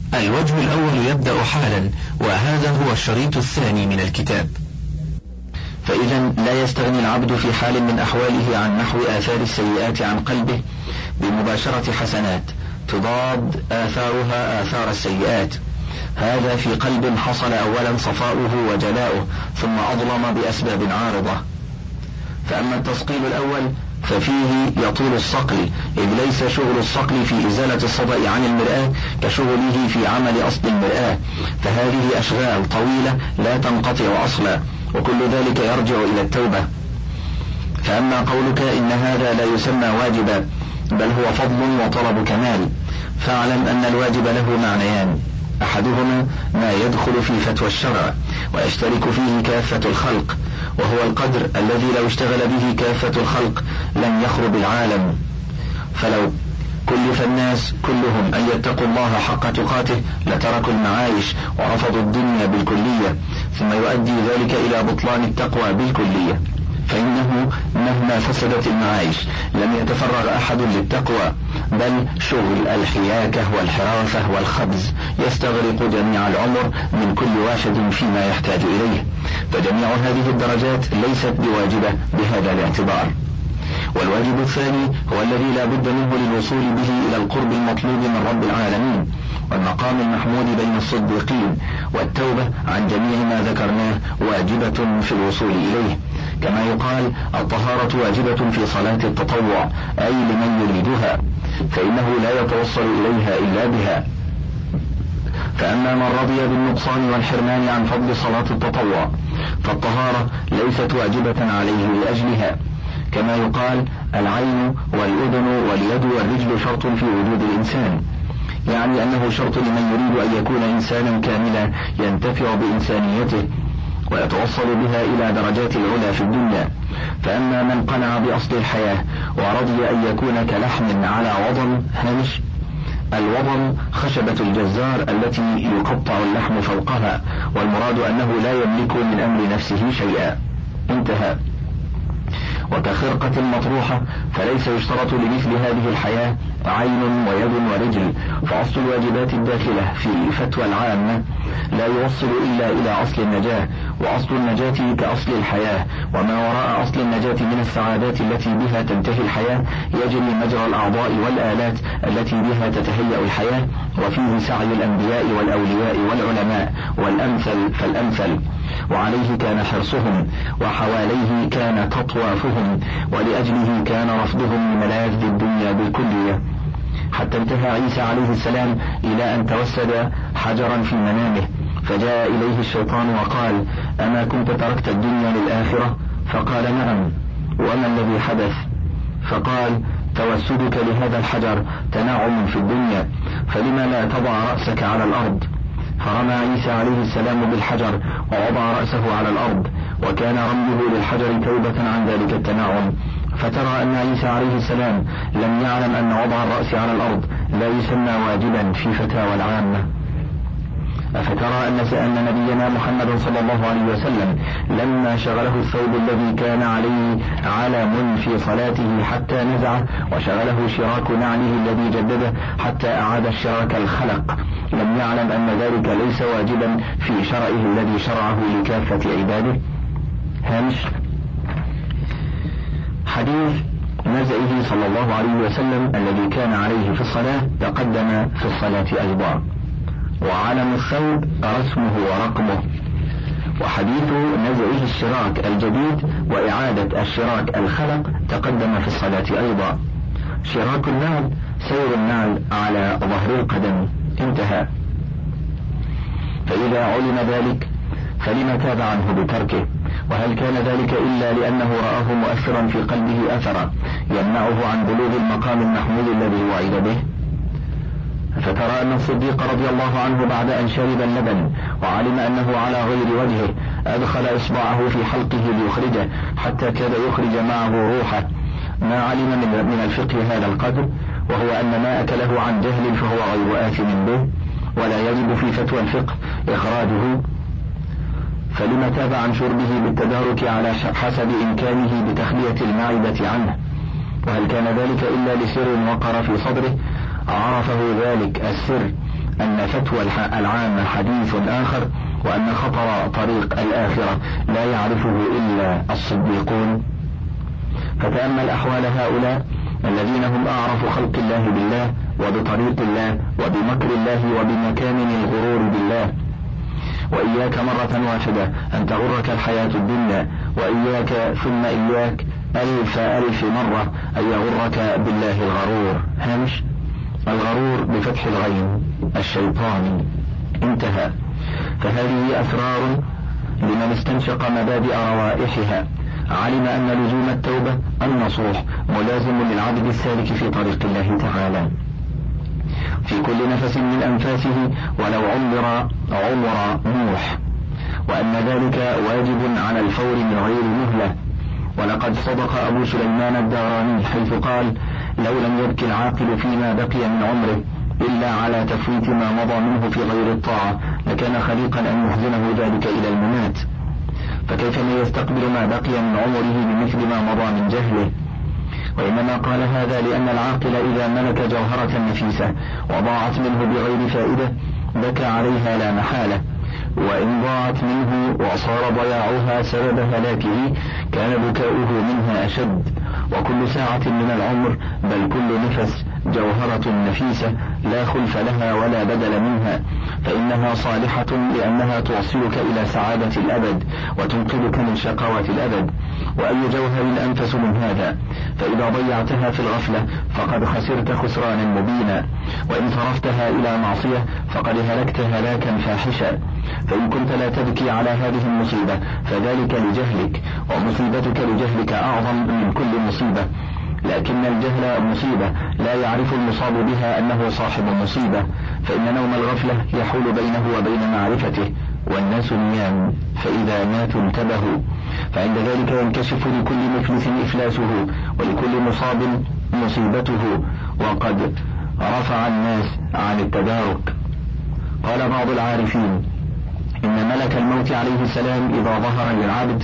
الوجه الأول يبدأ حالا، وهذا هو الشريط الثاني من الكتاب. فإذا لا يستغني العبد في حال من أحواله عن نحو آثار السيئات عن قلبه بمباشرة حسنات تضاد آثارها آثار السيئات. هذا في قلب حصل أولا صفاؤه وجلاؤه، ثم أظلم بأسباب عارضة. فأما التصقيل الأول ففيه يطول الصقل، إذ ليس شغل الصقل في إزالة الصدأ عن المرآة كشغله في عمل أصل المرآة، فهذه أشغال طويلة لا تنقطع أصلا، وكل ذلك يرجع إلى التوبة. فأما قولك إن هذا لا يسمى واجبا بل هو فضل وطلب كمال، فاعلم أن الواجب له معنيان: أحدهما ما يدخل في فتوى الشرع ويشترك فيه كافة الخلق، وهو القدر الذي لو اشتغل به كافة الخلق لم يخرب العالم. فلو كلف الناس كلهم أن يتقوا الله حق تقاته لتركوا المعايش ورفضوا الدنيا بالكلية، ثم يؤدي ذلك إلى بطلان التقوى بالكلية، فإنه مهما فسدت المعايش لم يتفرغ أحد للتقوى، بل شغل الحياكة والحرافة والخبز يستغرق جميع العمر من كل واحد فيما يحتاج إليه، فجميع هذه الدرجات ليست بواجبة بهذا الاعتبار. والواجب الثاني هو الذي لا بد منه للوصول به إلى القرب المطلوب من رب العالمين والمقام المحمود بين الصديقين، والتوبة عن جميع ما ذكرناه واجبة في الوصول إليه، كما يقال الطهارة واجبة في صلاة التطوع، أي لمن يريدها، فإنه لا يتوصل إليها إلا بها. فأما من رضي بالنقصان والحرمان عن فضل صلاة التطوع فالطهارة ليست واجبة عليه لأجلها، كما يقال العين والأذن واليد والرجل شرط في وجود الإنسان، يعني أنه شرط لمن يريد أن يكون إنسانا كاملا ينتفع بإنسانيته ويتوصل بها إلى درجات العلا في الدنيا. فأما من قنع بأصل الحياة ورضي أن يكون كلحم على وضم هامش، الوضم خشبة الجزار التي يقطع اللحم فوقها، والمراد أنه لا يملك من أمر نفسه شيئا، انتهى. وكخرقة مطروحة فليس يشترط لمثل هذه الحياة عين ويد ورجل، فأصل الواجبات الداخلة في فتوى العامة لا يوصل إلا إلى أصل النجاة، وأصل النجاة كأصل الحياة، وما وراء أصل النجاة من السعادات التي بها تنتهي الحياة يجري مجرى الأعضاء والآلات التي بها تتهيأ الحياة، وفيه سعي الأنبياء والأولياء والعلماء، والأمثل فالأمثل، وعليه كان حرصهم، وحواليه كان تطوافهم، ولأجله كان رفضهم لملاذ الدنيا بالكلية، حتى انتهى عيسى عليه السلام إلى أن توسد حجرا في منامه، فجاء إليه الشيطان وقال: أما كنت تركت الدنيا للآخرة؟ فقال: نعم. وما الذي حدث؟ فقال: توسدك لهذا الحجر تنعم في الدنيا، فلما لا تضع رأسك على الأرض؟ فرمى عيسى عليه السلام بالحجر ووضع رأسه على الأرض، وكان رميه للحجر توبة عن ذلك التنعم. فترى أن عيسى عليه السلام لم يعلم أن وضع الرأس على الأرض لا يسمى واجبا في فتاوى العامة. أفترى أن نبينا محمد صلى الله عليه وسلم لما شغله الثوب الذي كان عليه علم في صلاته حتى نزعه، وشغله شراك نعله الذي جدده حتى أعاد الشراك الخلق، لم يعلم أن ذلك ليس واجبا في شرعه الذي شرعه لكافة عباده؟ هامش. حديث نزعه صلى الله عليه وسلم الذي كان عليه في الصلاة تقدم في الصلاة أيضا، وعلم الثوب رسمه ورقمه. وحديث نزعه الشراك الجديد وإعادة الشراك الخلق تقدم في الصلاة أيضا. شراك النعل سير النعل على ظهر القدم، انتهى. فإذا علم ذلك فلما تاب عنه بتركه؟ وهل كان ذلك إلا لأنه رآه مؤثرا في قلبه أثرا يمنعه عن بلوغ المقام المحمود الذي وعد به؟ فترى أن الصديق رضي الله عنه بعد أن شرب اللبن وعلم أنه على غير وجهه أدخل إصبعه في حلقه ليخرجه حتى كاد يخرج معه روحه، ما علم من الفقه هذا القدر، وهو أن ما أكله عن جهل فهو غير آثم به، ولا يجب في فتوى الفقه إخراجه. فلما تاب عن شربه بالتدارك على حسب إمكانه بتخلية المعدة عنه؟ وهل كان ذلك إلا لسر وقر في صدره عرفه ذلك السر أن فتوى العامة حديث آخر، وأن خطر طريق الآخرة لا يعرفه إلا الصديقون. فتأمل أحوال هؤلاء الذين هم أعرف خلق الله بالله وبطريق الله وبمكر الله وبمكامن الغرور بالله. وإياك مرة واحدة أن تغرك الحياة الدنيا، وإياك ثم إياك ألف مرة أن يغرك بالله الغرور. هامش الغرور بفتح الغين الشيطاني. انتهى. فهذه أسرار لمن استنشق مبادئ روائحها، علم أن لزوم التوبة النصوح ملازم للعبد السالك في طريق الله تعالى في كل نفس من أنفاسه ولو عمر نوح، وأن ذلك واجب على الفور من غير مهلة. ولقد صدق أبو سليمان الداراني حيث قال: لو لم يبكي العاقل فيما بقي من عمره إلا على تفويت ما مضى منه في غير الطاعة لكان خليقا أن يحزنه ذلك إلى الممات، فكيف من يستقبل ما بقي من عمره بمثل ما مضى من جهله؟ وإنما قال هذا لأن العاقل إذا ملك جوهرة نفيسة وضاعت منه بغير فائدة بكى عليها لا محالة، وإن ضاعت منه وصار ضياعها سبب هلاكه كان بكاؤه منها أشد. وكل ساعة من العمر بل كل نفس جوهرة نفيسة لا خلف لها ولا بدل منها، فإنها صالحة لأنها توصلك إلى سعادة الأبد وتنقذك من شقاوة الأبد. وأي جوهر أنفس من هذا؟ فإذا ضيعتها في الغفلة فقد خسرت خسرانا مبينا، وإن صرفتها إلى معصية فقد هلكت هلاكا فاحشا. فإن كنت لا تبكي على هذه المصيبة فذلك لجهلك، ومصيبتك لجهلك أعظم من كل مصيبة. لكن الجهل مصيبة لا يعرف المصاب بها أنه صاحب مصيبة، فإن نوم الغفلة يحول بينه وبين معرفته، والناس نيام فإذا ماتوا انتبهوا. فعند ذلك ينكشف لكل مفلس إفلاسه ولكل مصاب مصيبته، وقد رفع الناس عن التدارك. قال بعض العارفين: إن ملك الموت عليه السلام إذا ظهر للعبد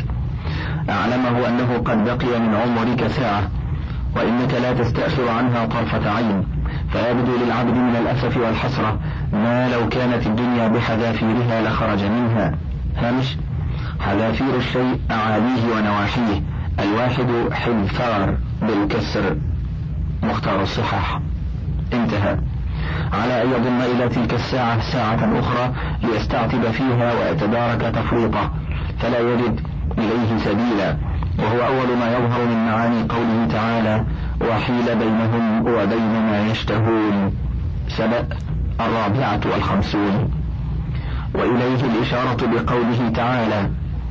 أعلمه أنه قد بقي من عمرك ساعة، وإنك لا تستأخر عنها طرفة عين، فيبدو للعبد من الأسف والحسرة ما لو كانت الدنيا بحذافيرها لخرج منها. هامش حذافير الشيء أعاليه ونواحيه، الواحد حذفار بالكسر، مختار الصحاح. انتهى. على أن يضم إلى تلك الساعة ساعة أخرى ليستعتب فيها ويتدارك تفريطه فلا يجد إليه سبيلا، وهو أول ما يظهر من معاني قوله تعالى: وحيل بينهم وبين ما يشتهون. سبأ 54. وإليه الإشارة بقوله تعالى: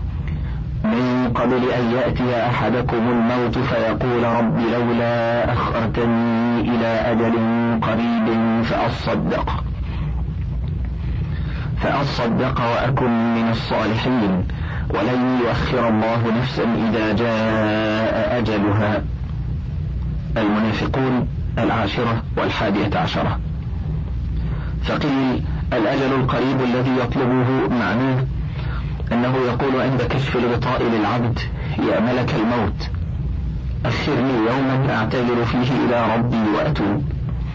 من قبل أن يأتي أحدكم الموت فيقول رب لولا أخرتني إلى أجل قريب فأصدق وأكن من الصالحين ولن يؤخر الله نفسا إذا جاء أجلها. المنافقون 10 فقيل الأجل القريب الذي يطلبه معناه أنه يقول عند كشف الغطاء للعبد: يا ملك الموت أخرني يوما أعتذر فيه إلى ربي وأتوب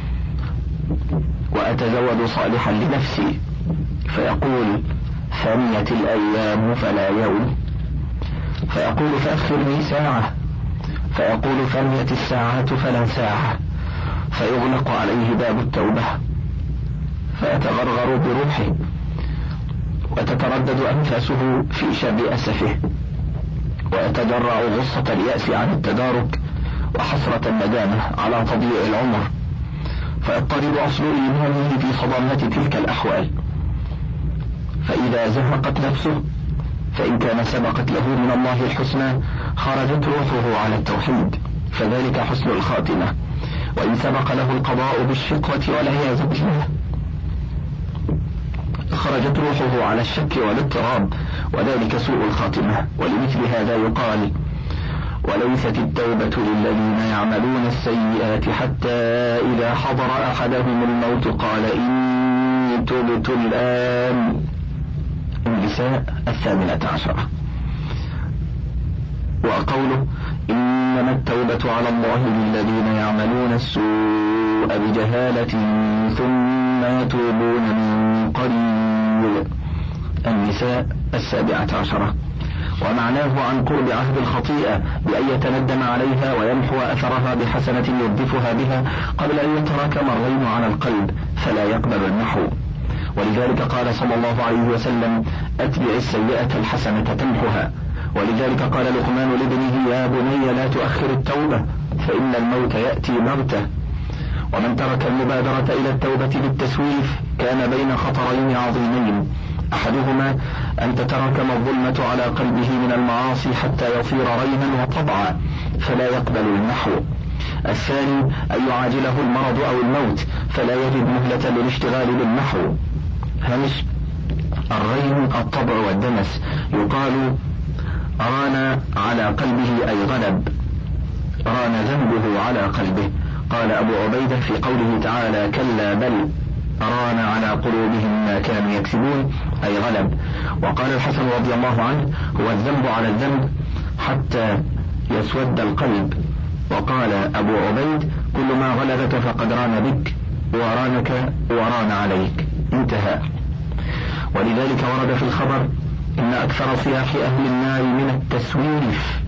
وأتزود صالحا لنفسي، فيقول: ثنيت الأيام فلا يوم، فيقول: فأخرني ساعة، فيقول: ثنيت الساعة فلا ساعة، فيغلق عليه باب التوبة فيتغرغر بروحه وتتردد أنفاسه في شر أسفه، ويتجرع غصة اليأس عن التدارك وحسرة الندامة على تضييع العمر، فيضطرب أصل إيمانه في صدمة تلك الأحوال. فإذا زهقت نفسه فإن كان سبقت له من الله الحسنى خرجت روحه على التوحيد فذلك حسن الخاتمة، وإن سبق له القضاء بالشقوة والعياذ بالله خرجت روحه على الشك والاضطراب وذلك سوء الخاتمة. ولمثل هذا يقال: وليست التوبة للذين يعملون السيئات حتى إذا حضر أحدهم الموت قال إني تبت الآن. النساء 18. وقوله إنما التوبة على الله للذين يعملون السوء بجهالة ثم يتوبون من قريب. النساء 17. ومعناه عن قرب عهد الخطيئة بأن يتندم عليها ويمحو أثرها بحسنة يردفها بها قبل أن يتراكم الرين على القلب فلا يقبل المحو. ولذلك قال صلى الله عليه وسلم أتبع السيئة الحسنة تمحها. ولذلك قال لقمان لابنه يا بني لا تؤخر التوبة فإن الموت يأتي بغتة. ومن ترك المبادرة إلى التوبة بالتسويف كان بين خطرين عظيمين، أحدهما أن تتراكم الظلمة على قلبه من المعاصي حتى يصير رينا وطبعا فلا يقبل المحو. الثاني أن يعاجله المرض أو الموت فلا يجد مهلة للاشتغال بالمحو. هامش: الرين الطبع والدنس. يقال ران على قلبه أي غلب، ران ذنبه على قلبه. قال أبو عبيدة في قوله تعالى كلا بل ران على قلوبهم ما كانوا يكسبون أي غلب. وقال الحسن رضي الله عنه هو الذنب على الذنب حتى يسود القلب. وقال أبو عبيد كل ما غلبك فقد ران بك ورانك وران عليك. انتهى. ولذلك ورد في الخبر إن أكثر صياح أهل النار من التسويف.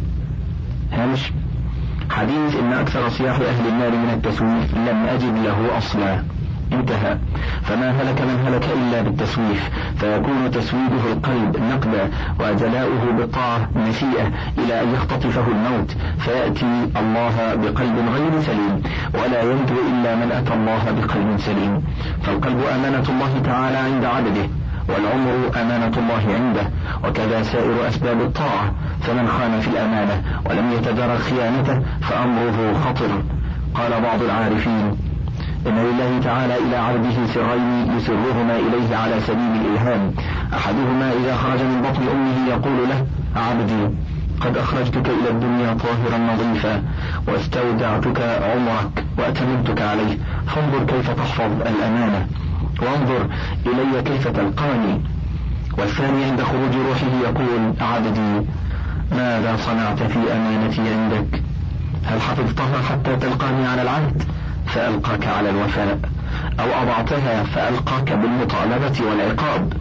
هامش: حديث إن أكثر صياح أهل النار من التسويف لم أجد له أصلا. انتهى. فما هلك من هلك إلا بالتسويف، فيكون تسويده القلب نقدا وجلاؤه بالطاعة نسيئة إلى أن يختطفه الموت فيأتي الله بقلب غير سليم، ولا ينجو إلا من أتى الله بقلب سليم. فالقلب أمانة الله تعالى عند عبده، والعمر أمانة الله عنده، وكذا سائر أسباب الطاعة. فمن خان في الأمانة ولم يتدارك خيانته فأمره خطر. قال بعض العارفين إن لله تعالى إلى عبده سرين يسرهما إليه على سبيل الإلهام. أحدهما إذا خرج من بطن أمه يقول له عبدي قد أخرجتك إلى الدنيا طاهرا نظيفا واستودعتك عمرك وأتممتك عليه، فانظر كيف تحفظ الأمانة وانظر إلي كيف تلقاني. والثاني عند خروج روحه يقول عبدي ماذا صنعت في أمانتي عندك؟ هل حفظتها حتى تلقاني على العهد فألقاك على الوفاء، أو أضعتها فألقاك بالمطالبة والعقاب؟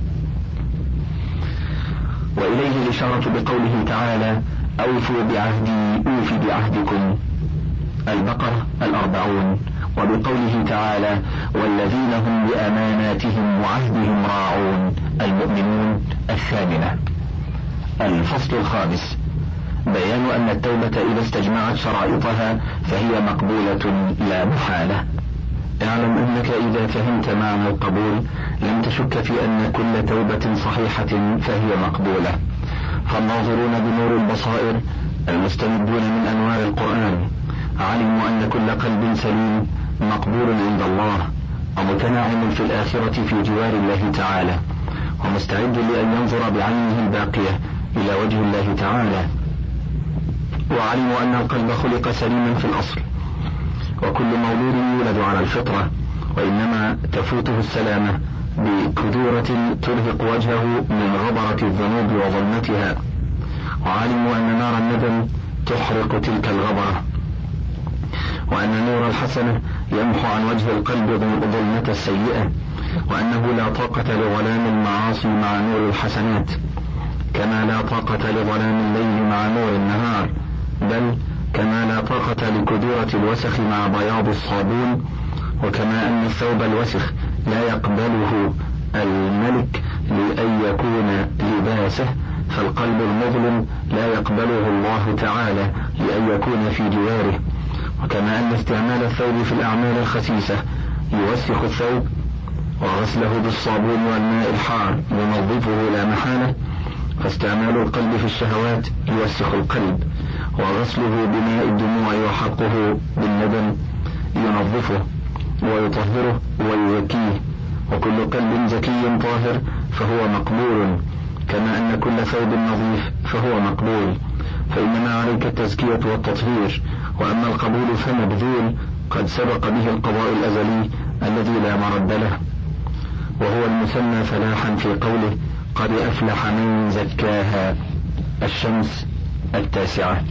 وإليه الإشارة بقوله تعالى أوفوا بعهدي أوف بعهدكم، البقرة 40. وبقوله تعالى والذين هم بأماناتهم وعهدهم راعون، المؤمنون 8. الفصل 5: بيان أن التوبة إذا استجمعت شرائطها فهي مقبولة لا محالة. اعلم أنك إذا فهمت معنى القبول لم تشك في أن كل توبة صحيحة فهي مقبولة. فالناظرون بنور البصائر المستمدون من أنوار القرآن علموا أن كل قلب سليم مقبول عند الله ومتنعم في الآخرة في جوار الله تعالى، ومستعد لأن ينظر بعينه الباقية إلى وجه الله تعالى. وعلموا أن القلب خلق سليما في الأصل، وكل مولود يولد على الفطرة، وإنما تفوته السلامة بكدورة ترهق وجهه من غبرة الذنوب وظلمتها. وعلموا أن نار الندم تحرق تلك الغبرة، وأن نور الحسنة يمحو عن وجه القلب ظلمة السيئة، وأنه لا طاقة لظلام المعاصي مع نور الحسنات، كما لا طاقة لظلام الليل مع نور النهار، بل كما لا طاقة لكدورة الوسخ مع بياض الصابون. وكما أن الثوب الوسخ لا يقبله الملك لأن يكون لباسه، فالقلب المظلم لا يقبله الله تعالى لأن يكون في جواره. وكما أن استعمال الثوب في الأعمال الخسيسة يوسخ الثوب، وغسله بالصابون والماء الحار ينظفه لا محالة، فاستعمال القلب في الشهوات يوسخ القلب، وغسله بماء الدموع وحرقه بالندم ينظفه ويطهره ويزكيه. وكل قلب زكي طاهر فهو مقبول، كما أن كل ثوب نظيف فهو مقبول، فإنما عليك التزكية والتطهير. وأما القبول فمبذول قد سبق به القضاء الأزلي الذي لا مرد له، وهو المسمى فلاحا في قوله قد أفلح من زكاها. الشمس 9.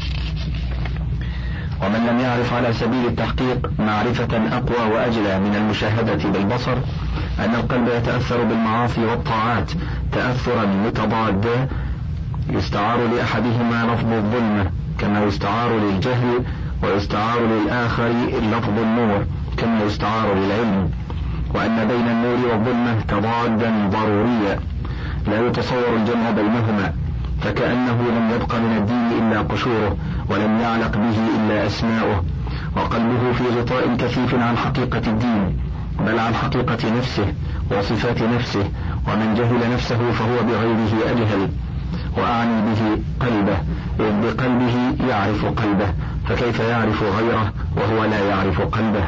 ومن لم يعرف على سبيل التحقيق معرفة أقوى وأجلى من المشاهدة بالبصر أن القلب يتأثر بالمعاصي والطاعات تأثرا متضادا، يستعار لأحدهما لفظ الظلمة كما يستعار للجهل، ويستعار للآخر لفظ النور كما يستعار للعلم، وأن بين النور والظلمة تضادا ضروريا لا يتصور الجمع بينهما، فكأنه لم يبق من الدين إلا قشوره، ولم يعلق به إلا أسماؤه، وقلبه في غطاء كثيف عن حقيقة الدين، بل عن حقيقة نفسه وصفات نفسه، ومن جهل نفسه فهو بغيره أجهل. وأعني به قلبه، إذ بقلبه يعرف قلبه، فكيف يعرف غيره وهو لا يعرف قلبه؟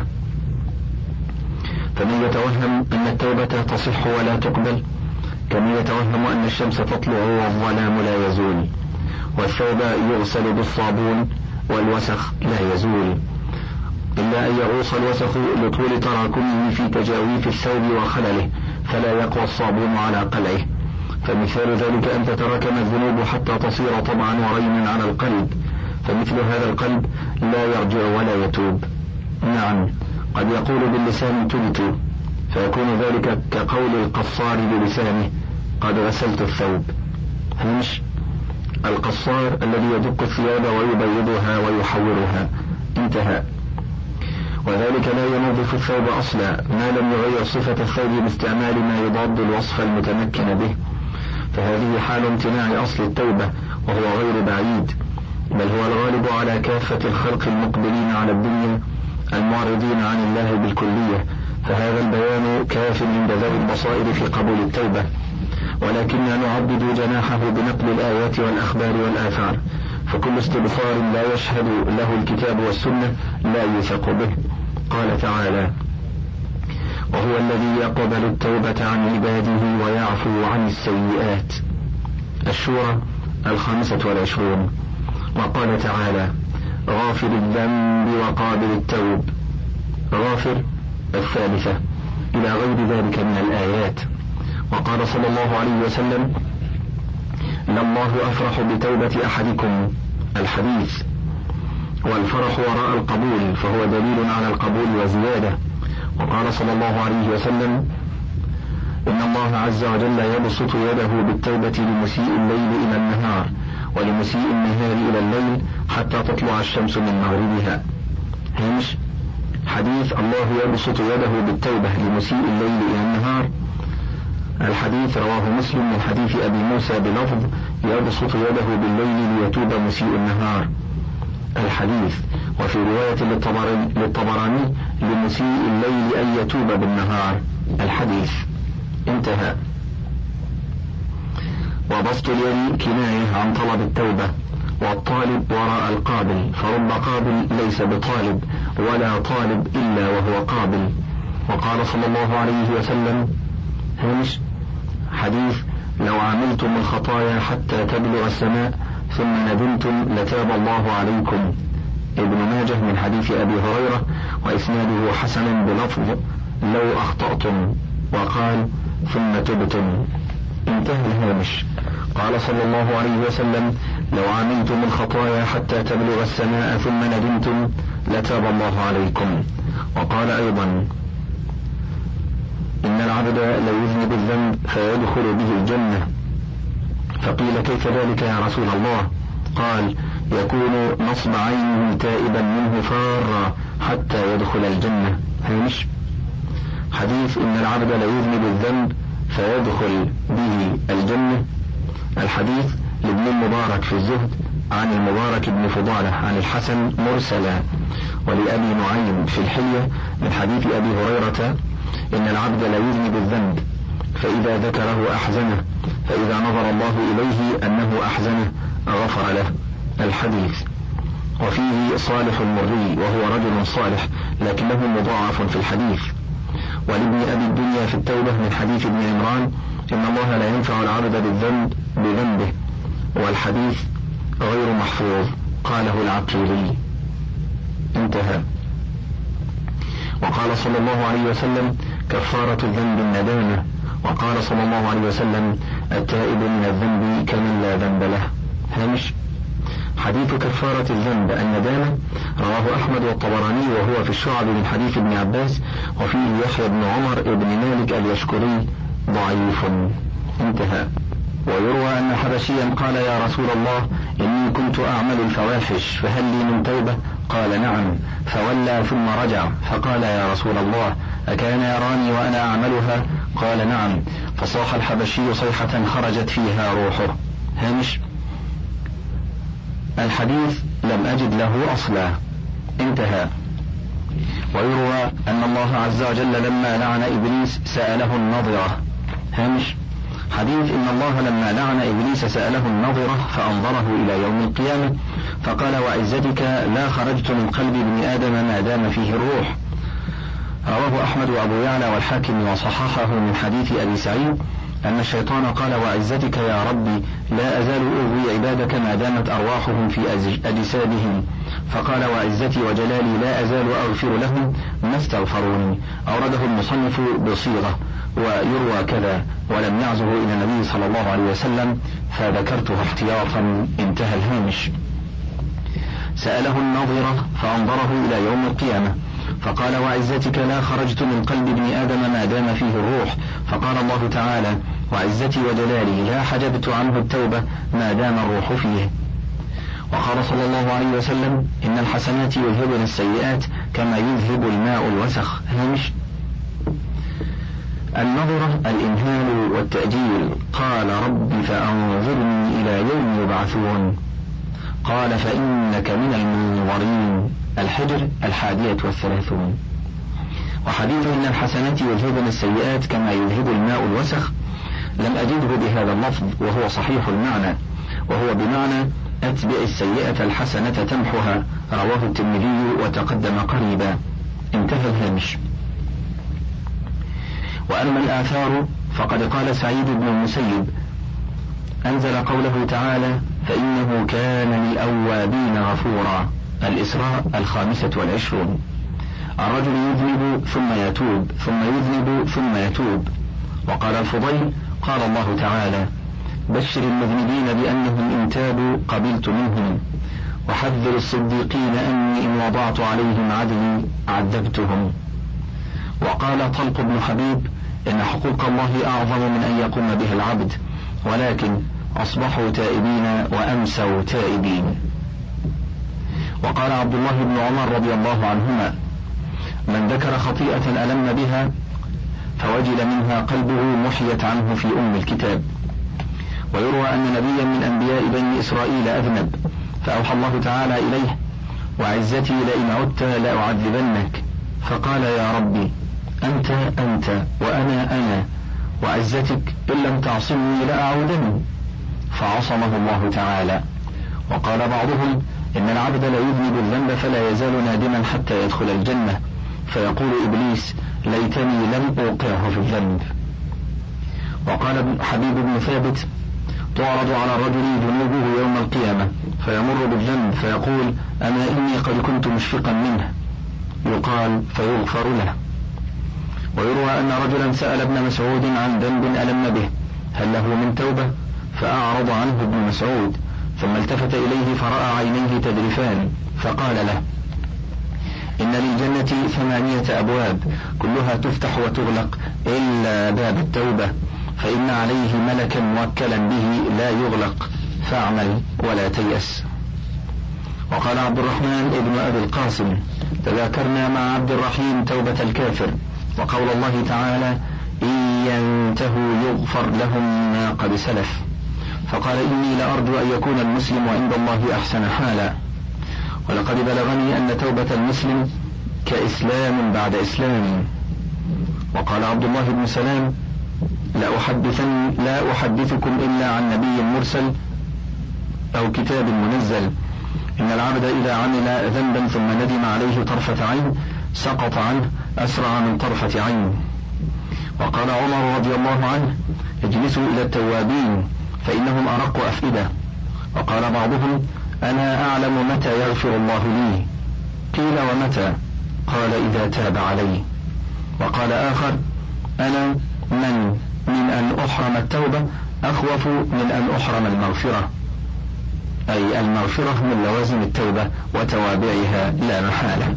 فمن يتوهم أن التوبة تصح ولا تقبل كمن يتوهم أن الشمس تطلع والظلام لا يزول، والثوب يغسل بالصابون والوسخ لا يزول، إلا أن يغوص الوسخ لطول تراكمه في تجاويف الثوب وخلله، فلا يقوى الصابون على قلعه. فمثال ذلك أن تتراكم الذنوب حتى تصير طبعا ورينا على القلب، فمثل هذا القلب لا يرجع ولا يتوب. نعم، قد يقول باللسان تبت، فيكون ذلك كقول القصار بلسانه قد غسلت الثوب. همش القصار الذي يدق الثياب ويبيضها ويحورها، انتهى. وذلك لا ينظف الثوب أصلا ما لم يغير صفة الثوب باستعمال ما يضاد الوصف المتمكن به، فهذه حال امتناع أصل التوبة، وهو غير بعيد، بل هو الغالب على كافة الخلق المقبلين على الدنيا المعرضين عن الله بالكلية، فهذا البيان كاف عند ذوي البصائر في قبول التوبة. ولكننا نعبد جناحه بنقل الآيات والأخبار والآثار، فكل استبصار لا يشهد له الكتاب والسنة لا يثق به. قال تعالى: وهو الذي يقبل التوبة عن عباده ويعفو عن السيئات. الشورى 25. وقال تعالى: غافر الذنب وقابل التوب. غافر 3 إلى غير ذلك من الآيات. وقال صلى الله عليه وسلم: لله أفرح بتوبة أحدكم. الحديث. والفرح وراء القبول، فهو دليل على القبول وزيادة. وقال صلى الله عليه وسلم: إن الله عز وجل يبسط يده بالتوبة لمسيء الليل إلى النهار، ولمسيء النهار إلى الليل، حتى تطلع الشمس من مغربها. همش حديث الله يبسط يده بالتوبة لمسيء الليل إلى النهار. الحديث رواه مسلم من حديث أبي موسى بلفظ: يبسط يده بالليل ليتوب مسيء النهار. الحديث. وفي رواية للطبراني: لمسيء الليل أن يتوب بالنهار. الحديث. انتهى. وبسط اليد كناية عن طلب التوبة، والطالب وراء القابل، فرب قابل ليس بطالب، ولا طالب إلا وهو قابل. وقال صلى الله عليه وسلم: همش حديث: لو عملتم الخطايا حتى تبلغ السماء ثم ندمتم لتاب الله عليكم. ابن ماجه من حديث أبي هريرة، وإسناده حسن بلفظ: لو أخطأتم، وقال: ثم تبتم. انتهى الهامش. قال صلى الله عليه وسلم: لو عملتم الخطايا حتى تبلغ السماء ثم ندمتم لتاب الله عليكم. وقال أيضا: إن العبد ليذنب الذنب فيدخل به الجنة. فقيل: كيف ذلك يا رسول الله؟ قال: يكون نصب عينه تائبا منه فارا حتى يدخل الجنة. هامش حديث: إن العبد ليذنب الذنب فيدخل به الجنة. الحديث لابن المبارك في الزهد عن المبارك بن فضالة عن الحسن مرسلا، ولأبي نعيم في الحلية من حديث أبي هريرة: إن العبد ليذنب الذنب فإذا ذكره أحزنه، فإذا نظر الله إليه أنه أحزنه غفر له. الحديث. وفيه صالح المري، وهو رجل صالح لكنه مضاعف في الحديث. ولابن أبي الدنيا في التوبة من حديث ابن عمران: إن الله لا ينفع العبد بالذنب بذنبه. والحديث غير محفوظ، قاله العقيلي. انتهى. وقال صلى الله عليه وسلم: كفارة الذنب الندامة. وقال صلى الله عليه وسلم: التائب من الذنب كمن لا ذنب له. هامش حديث كفارة الذنب الندامة رواه أحمد والطبراني وهو في الشعب من حديث ابن عباس، وفيه يحيى بن عمر بن مالك اليشكري ضعيف. انتهى. ويروى أن حبشيا قال: يا رسول الله، إني كنت أعمل الفواحش فهل لي من توبة؟ قال: نعم. فولى ثم رجع فقال: يا رسول الله، أكان يراني وأنا أعملها؟ قال: نعم. فصاح الحبشي صيحة خرجت فيها روحه. هامش: الحديث لم أجد له أصلا. انتهى. ويروى أن الله عز وجل لما لعن إبليس سأله النظرة. هامش: حديث إن الله لما لعن إبليس سأله النظرة فأنظره إلى يوم القيامة فقال: وعزتك لا خرجت من قلب ابن آدم ما دام فيه الروح. رواه أحمد وأبو يعلى والحاكم وصححه من حديث أبي سعيد أن الشيطان قال: وعزتك يا ربي لا أزال أغوي عبادك ما دامت أرواحهم في أجسادهم، فقال: وعزتي وجلالي لا أزال أغفر لهم ما استغفروني. أورده المصنف بصيغة ويروى كذا ولم يعزه إلى النبي صلى الله عليه وسلم فذكرته احتياطا. انتهى الهامش. سأله النظرة فأنظره إلى يوم القيامة فقال: وعزتك لا خرجت من قلب ابن آدم ما دام فيه الروح. فقال الله تعالى: وعزتي وجلالي لا حجبت عنه التوبة ما دام الروح فيه. وقال صلى الله عليه وسلم: إن الحسنات يذهبن السيئات كما يذهب الماء الوسخ. هامش: النظرة الإمهال والتأجيل. قال: رب فأنظرني إلى يوم يبعثون. قال: فإنك من المنظرين. الحجر 31. وحديث إن الحسنات يذهبن السيئات كما يذهب الماء الوسخ لم أجده بهذا اللفظ وهو صحيح المعنى، وهو بمعنى أتبع السيئة الحسنة تمحها. رواه الترمذي وتقدم قريبا. انتهى الهامش. وأما الآثار فقد قال سعيد بن المسيب: أنزل قوله تعالى: فإنه كان للأوابين غفورا. الإسراء 25. الرجل يذنب ثم يتوب ثم يذنب ثم يتوب. وقال الفضيل: قال الله تعالى: بشر المذنبين بأنهم إن تابوا قبلت منهم، وحذر الصديقين أني إن وضعت عليهم عدلي عذبتهم. وقال طلق بن حبيب: إن حقوق الله أعظم من أن يقوم بها العبد، ولكن أصبحوا تائبين وأمسوا تائبين. وقال عبد الله بن عمر رضي الله عنهما: من ذكر خطيئة ألم بها فوجل منها قلبه محيت عنه في أم الكتاب. ويروى أن نبيا من أنبياء بني إسرائيل أذنب فأوحى الله تعالى إليه: وعزتي لئن عدت لأعذبنك. فقال: يا ربي أنت وأنا وعزتك إن لم تعصمني لأعودن. فعصمه الله تعالى. وقال بعضهم: إن العبد لا يذنب الذنب فلا يزال نادما حتى يدخل الجنة، فيقول إبليس: ليتني لم أوقعه في الذنب. وقال حبيب بن ثابت: تعرض على الرجل ذنوبه يوم القيامة فيمر بالذنب فيقول: أما إني قد كنت مشفقا منه. يقال: فيغفر له. ويروى أن رجلا سأل ابن مسعود عن ذنب ألم به: هل له من توبة؟ فأعرض عنه ابن مسعود، ثم التفت إليه فرأى عينيه تذرفان فقال له: إن للجنة 8 أبواب كلها تفتح وتغلق إلا باب التوبة، فإن عليه ملكا موكلا به لا يغلق، فاعمل ولا تيأس. وقال عبد الرحمن ابن أبي القاسم: تذاكرنا مع عبد الرحيم توبة الكافر وقول الله تعالى: إن ينتهوا يغفر لهم ما قد سلف. فقال: إني لأرجو أن يكون المسلم عند الله أحسن حالا. ولقد بلغني أن توبة المسلم كإسلام بعد إسلام. وقال عبد الله بن سلام: لا أحدثكم إلا عن نبي مرسل أو كتاب منزل. إن العبد إذا عمل ذنبا ثم ندم عليه طرفة عين سقط عنه أسرع من طرفة عين. وقال عمر رضي الله عنه: اجلسوا إلى التوابين فإنهم أرق أفئدة. وقال بعضهم: أنا أعلم متى يغفر الله لي. قيل: ومتى؟ قال: إذا تاب علي. وقال آخر: أنا من أن أحرم التوبة أخوف من أن أحرم المغفرة. أي المغفرة من لوازم التوبة وتوابعها لا محالة.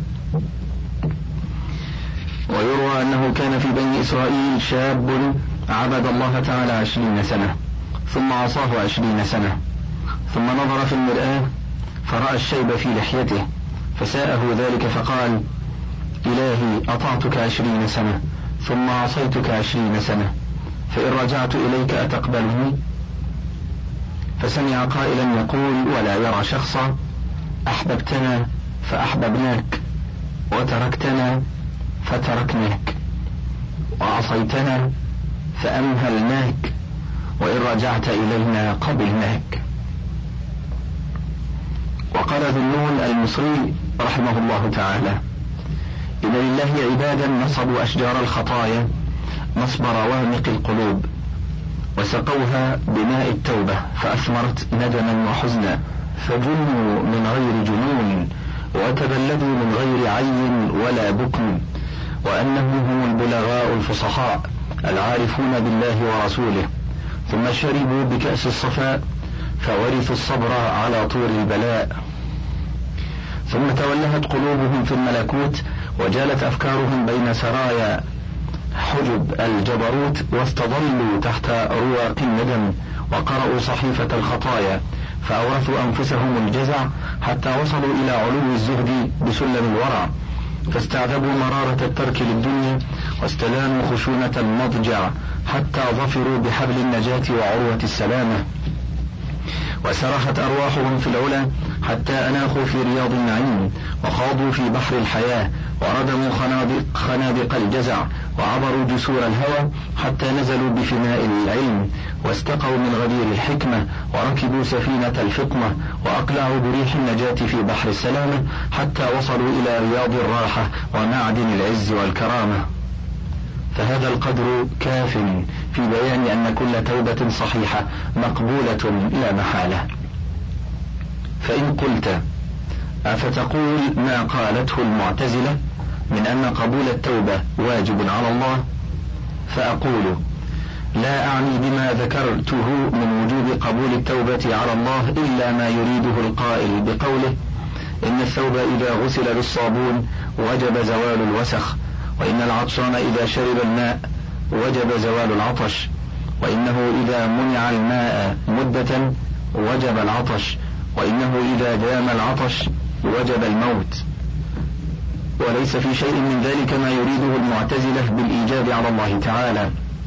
ويروى أنه كان في بني إسرائيل شاب عبد الله تعالى 20 سنة ثم عصاه 20 سنة، ثم نظر في المرآة فرأى الشيب في لحيته فساءه ذلك فقال: إلهي أطعتك 20 سنة ثم عصيتك 20 سنة، فإن رجعت إليك أتقبلني؟ فسمع قائلا يقول ولا يرى شخصا: أحببتنا فأحببناك، وتركتنا فتركناك، وعصيتنا فأمهلناك، وإن رجعت إلينا قبلناك. وقال ذو النون المصري رحمه الله تعالى: إن لله عبادا نصبوا أشجار الخطايا نصب روامق القلوب، وسقوها بماء التوبة فأثمرت ندما وحزنا، فجنوا من غير جنون وتبلدوا من غير عين ولا بكم، وأنهم هم البلغاء الفصحاء العارفون بالله ورسوله، ثم شربوا بكأس الصفاء فورثوا الصبر على طول البلاء، ثم تولهت قلوبهم في الملكوت وجالت أفكارهم بين سرايا حجب الجبروت، واستظلوا تحت رواق الندم وقرأوا صحيفة الخطايا فأورثوا أنفسهم الجزع حتى وصلوا إلى علو الزهد بسلم الورع، فاستعذبوا مرارة الترك للدنيا واستلانوا خشونة المضجع حتى ظفروا بحبل النجاة وعروة السلامة، وسرحت أرواحهم في العلا حتى أناخوا في رياض النعيم، وخاضوا في بحر الحياة وردموا خنادق الجزع، وعبروا جسور الهوى حتى نزلوا بفناء العلم، واستقوا من غدير الحكمة، وركبوا سفينة الفطنة، وأقلعوا بريح النجاة في بحر السلامة حتى وصلوا إلى رياض الراحة ومعدن العز والكرامة. فهذا القدر كاف في بيان أن كل توبة صحيحة مقبولة لا محالة. فإن قلت: أفتقول ما قالته المعتزلة من أن قبول التوبة واجب على الله؟ فأقول: لا أعني بما ذكرته من وجوب قبول التوبة على الله إلا ما يريده القائل بقوله: إن الثوب إذا غسل بالصابون وجب زوال الوسخ، وإن العطشان إذا شرب الماء وجب زوال العطش، وإنه إذا منع الماء مدة وجب العطش، وإنه إذا دام العطش وجب الموت. وليس في شيء من ذلك ما يريده المعتزلة بالإيجاب على الله تعالى،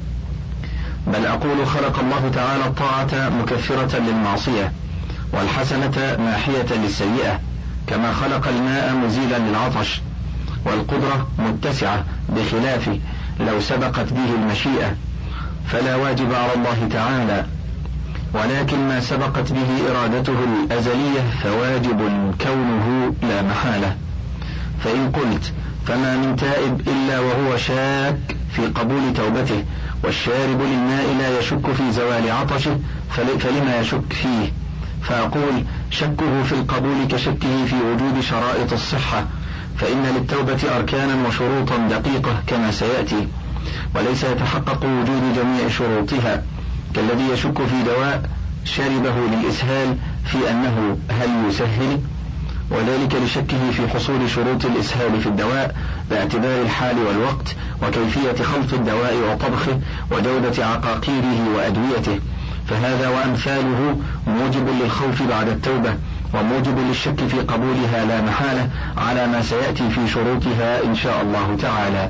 بل أقول: خلق الله تعالى الطاعة مكفرة للمعصية والحسنة ماحية للسيئة، كما خلق الماء مزيلا للعطش، والقدرة متسعة بخلافه لو سبقت به المشيئة فلا واجب على الله تعالى، ولكن ما سبقت به إرادته الأزلية فواجب كونه لا محالة. فإن قلت: فما من تائب إلا وهو شاك في قبول توبته، والشارب للماء لا يشك في زوال عطشه، فلما يشك فيه؟ فأقول: شكه في القبول كشكه في وجود شرائط الصحة، فإن للتوبة أركانا وشروطا دقيقة كما سيأتي، وليس يتحقق وجود جميع شروطها، كالذي يشك في دواء شربه للإسهال في أنه هل يسهل، وذلك لشكه في حصول شروط الإسهال في الدواء باعتبار الحال والوقت وكيفية خلط الدواء وطبخه وجودة عقاقيره وأدويته، فهذا وأمثاله موجب للخوف بعد التوبة وموجب للشك في قبولها لا محالة على ما سيأتي في شروطها إن شاء الله تعالى.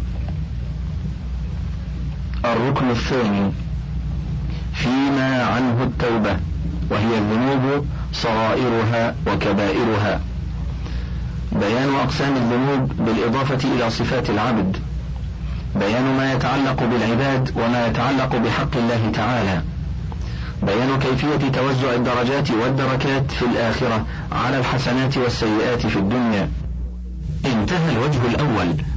الركن الثاني فيما عنه التوبة، وهي الذنوب صغائرها وكبائرها. بيان أقسام الذنوب بالإضافة إلى صفات العبد، بيان ما يتعلق بالعباد وما يتعلق بحق الله تعالى، بيان كيفية توزع الدرجات والدركات في الآخرة على الحسنات والسيئات في الدنيا. انتهى الوجه الأول.